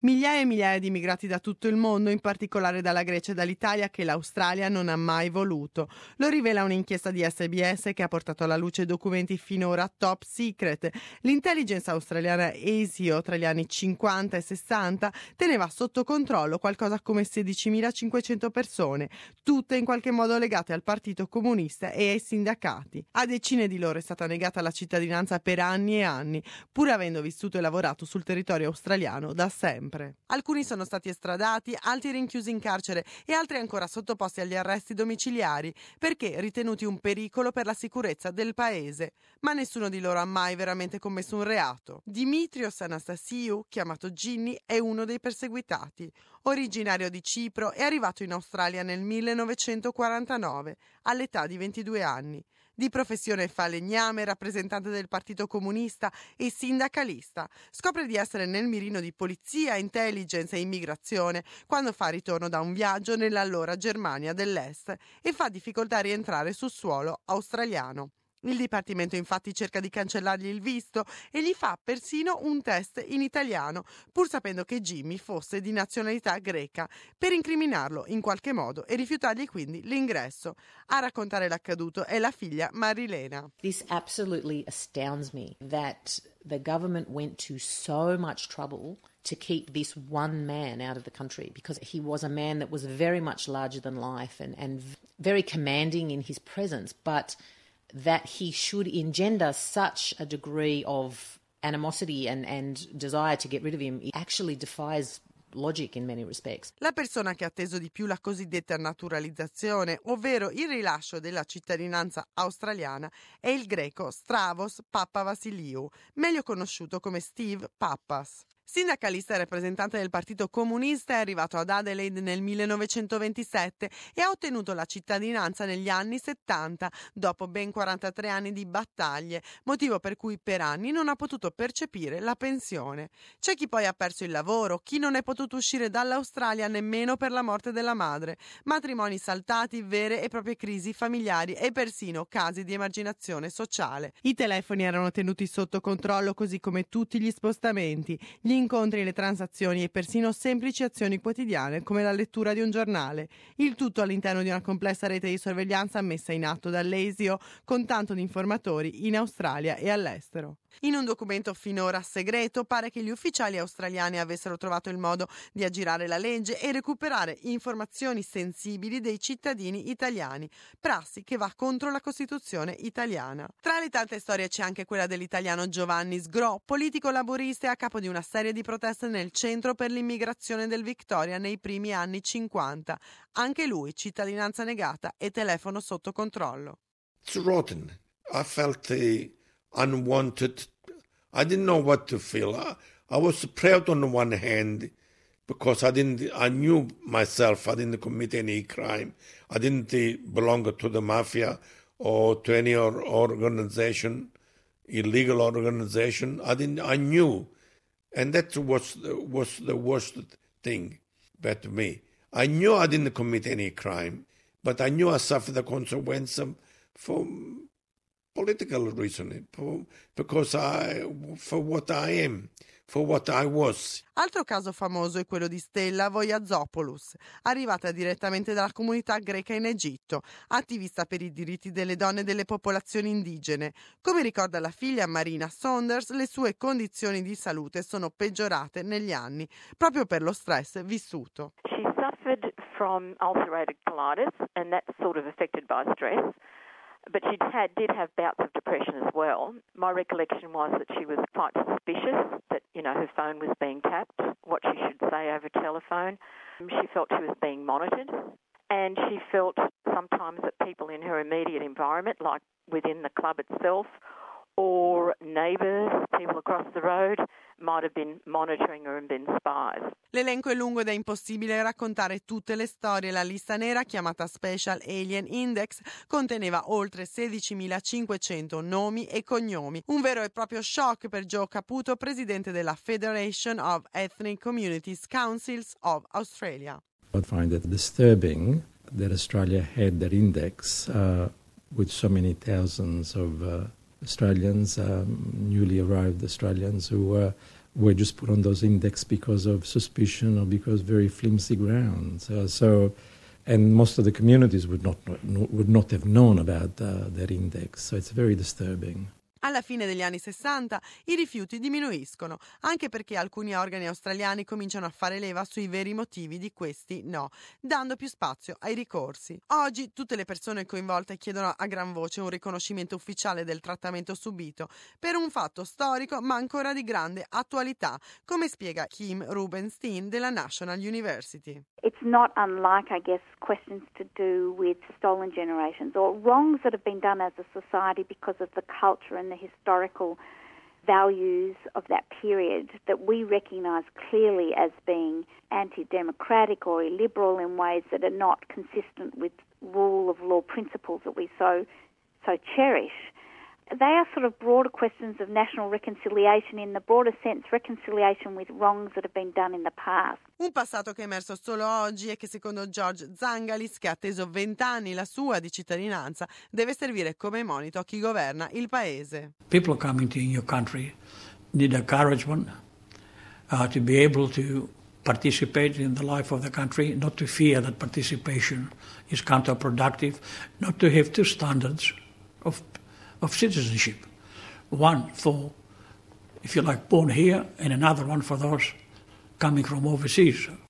Migliaia e migliaia di immigrati da tutto il mondo, in particolare dalla Grecia e dall'Italia, che l'Australia non ha mai voluto. Lo rivela un'inchiesta di SBS che ha portato alla luce documenti finora top secret. L'intelligence australiana ASIO tra gli anni 50 e 60 teneva sotto controllo qualcosa come 16.500 persone, tutte in qualche modo legate al Partito Comunista e ai sindacati. A decine di loro è stata negata la cittadinanza per anni e anni, pur avendo vissuto e lavorato sul territorio australiano da sempre. Alcuni sono stati estradati, altri rinchiusi in carcere e altri ancora sottoposti agli arresti domiciliari perché ritenuti un pericolo per la sicurezza del paese. Ma nessuno di loro ha mai veramente commesso un reato. Dimitrios Anastasiou, chiamato Ginny, è uno dei perseguitati. Originario di Cipro, è arrivato in Australia nel 1949, all'età di 22 anni. Di professione falegname, rappresentante del Partito Comunista e sindacalista. Scopre di essere nel mirino di polizia, intelligence e immigrazione quando fa ritorno da un viaggio nell'allora Germania dell'Est e fa difficoltà a rientrare sul suolo australiano. Il Dipartimento infatti cerca di cancellargli il visto e gli fa persino un test in italiano, pur sapendo che Jimmy fosse di nazionalità greca, per incriminarlo in qualche modo e rifiutargli quindi l'ingresso. A raccontare l'accaduto è la figlia Marilena. This absolutely astounds me that the government went to so much trouble to keep this one man out of the country, because he was a man that was very much larger than life and very commanding in his presence, but that he should engender such a degree of animosity and desire to get rid of him, it actually defies logic in many respects. La persona che ha atteso di più la cosiddetta naturalizzazione, ovvero il rilascio della cittadinanza australiana, è il greco Stavros Papavasiliou, meglio conosciuto come Steve Pappas. Sindacalista e rappresentante del Partito Comunista, è arrivato ad Adelaide nel 1927 e ha ottenuto la cittadinanza negli anni 70, dopo ben 43 anni di battaglie, motivo per cui per anni non ha potuto percepire la pensione. C'è chi poi ha perso il lavoro, chi non è potuto uscire dall'Australia nemmeno per la morte della madre, matrimoni saltati, vere e proprie crisi familiari e persino casi di emarginazione sociale. I telefoni erano tenuti sotto controllo, così come tutti gli spostamenti, gli incontri, le transazioni e persino semplici azioni quotidiane come la lettura di un giornale. Il tutto all'interno di una complessa rete di sorveglianza messa in atto dall'ASIO con tanto di informatori in Australia e all'estero. In un documento finora segreto pare che gli ufficiali australiani avessero trovato il modo di aggirare la legge e recuperare informazioni sensibili dei cittadini italiani, prassi che va contro la Costituzione italiana. Tra le tante storie c'è anche quella dell'italiano Giovanni Sgro, politico laburista e a capo di una serie di proteste nel centro per l'immigrazione del Victoria nei primi anni 50. Anche lui cittadinanza negata e telefono sotto controllo. It's rotten. I felt unwanted. I didn't know what to feel. I was proud on the one hand because I knew myself. I didn't commit any crime. I didn't belong to the mafia or to any organization, illegal organization. I knew. And that was the worst thing about me. I knew I didn't commit any crime, but I knew I suffered the consequence for political reason, because for what I am, for what I was. Altro caso famoso è quello di Stella Voiazopoulos, arrivata direttamente dalla comunità greca in Egitto, attivista per i diritti delle donne e delle popolazioni indigene. Come ricorda la figlia Marina Saunders, le sue condizioni di salute sono peggiorate negli anni, proprio per lo stress vissuto. She suffered from ulcerated colitis, and that's sort of affected by stress. But she did have bouts of depression as well. My recollection was that she was quite suspicious that, her phone was being tapped, what she should say over telephone. She felt she was being monitored. And she felt sometimes that people in her immediate environment, like within the club itself, or neighbours, people across the road, might have been monitoring her and been spies. L'elenco è lungo ed è impossibile raccontare tutte le storie. La lista nera, chiamata Special Alien Index, conteneva oltre 16.500 nomi e cognomi. Un vero e proprio shock per Joe Caputo, presidente della Federation of Ethnic Communities Councils of Australia. I find it disturbing that Australia had that index with so many thousands of Australians, newly arrived Australians who were were just put on those index because of suspicion or because very flimsy grounds. And most of the communities would not have known about that index. So it's very disturbing. Alla fine degli anni 60 i rifiuti diminuiscono, anche perché alcuni organi australiani cominciano a fare leva sui veri motivi di questi no, dando più spazio ai ricorsi. Oggi tutte le persone coinvolte chiedono a gran voce un riconoscimento ufficiale del trattamento subito per un fatto storico ma ancora di grande attualità, come spiega Kim Rubenstein della National University. It's not unlike, I guess, questions to do with stolen generations or wrongs that have been done as a society because of the culture and the historical values of that period that we recognise clearly as being anti-democratic or illiberal in ways that are not consistent with rule of law principles that we so cherish. They are sort of broader questions of national reconciliation, in the broader sense, reconciliation with wrongs that have been done in the past. Un passato che è emerso solo oggi e che secondo George Zangalis, che ha atteso 20 anni la sua di cittadinanza, deve servire come monito a chi governa il paese. People coming to your country need encouragement to be able to participate in the life of the country, not to fear that participation is counterproductive, not to have two standards of citizenship. One for, if you like, born here, and another one for those coming from overseas.